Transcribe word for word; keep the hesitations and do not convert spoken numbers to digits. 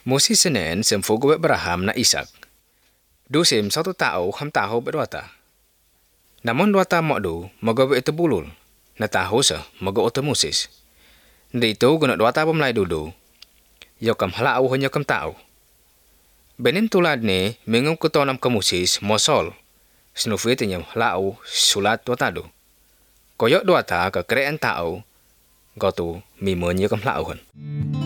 Moses senen semfogo Abraham na Ishak. Dusim satu tao ham taho berwata. Namun dwata makdu magawa itu bulul. Na taho sa magawa ito Moses. Dito guna dwata pamlay dudu. Yokam halao hanya kam tao. Benin tulad ni mingum kutonam ka Moses mosol. Snufit niya halao sulat dwatado. Koyok dwata ka kreen tao. Gotu mimo niya kam halaohan.